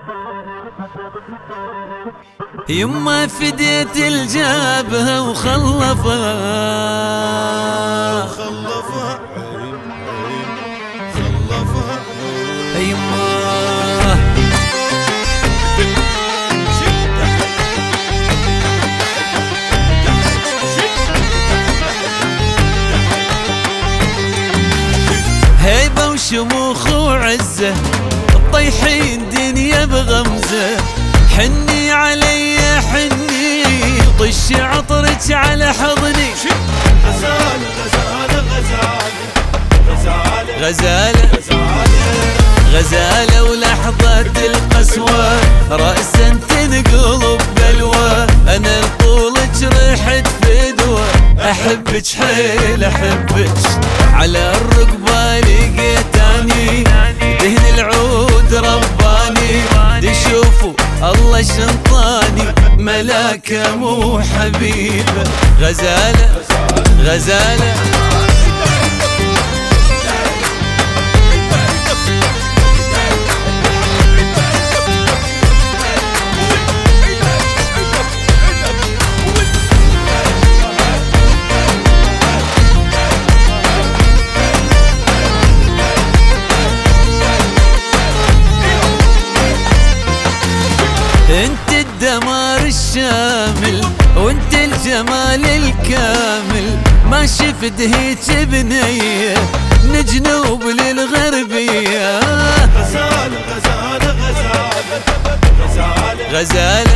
يما فديت الجابها وخلفها يما هيبة وشموخ وعزة طيحين دنيا بغمزة، حني علي حني طش عطرك على حضني. غزالة غزالة غزالة غزالة غزالة ولحظة القسوة رأسا تنقلب بلوى، أنا طولك ريحة فدوى، أحبك حيل أحبك على الرقبة لقيتاني، دهن العود رباني دي شوفوا الله شنطاني، ملاكة مو حبيبة. غزالة غزالة انت الدمار الشامل وانت الجمال الكامل، ما شفت هيك بنية نجنوب للغربية. غزالة غزالة غزالة غزالة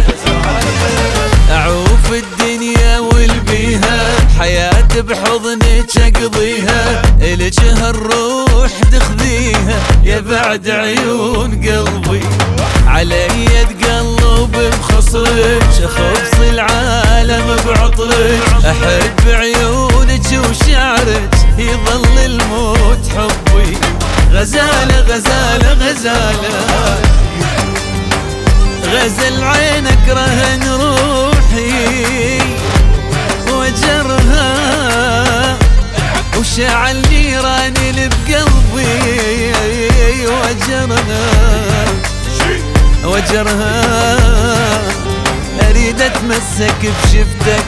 اعوف الدنيا والبيها، حياتي بحضنك اقضيها، الك هالروح تخذيها يا بعد عيون قلبي، علي تقلب بخصرك خبص العالم بعطرك، احب عيونك وشعرك يظل الموت حبي. غزالة غزالة غزالة غزل عينك رهن روحي وجرها، وشعل نيراني بقلبي وجرها اريد اتمسك بشفتك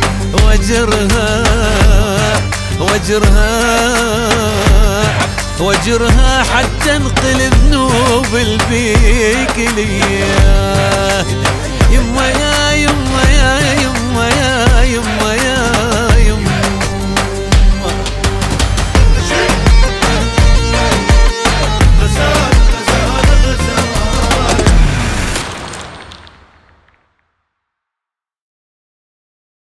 وجرها حتى انقلب نوب البيك ليا. يما يا يما يا يما يا يما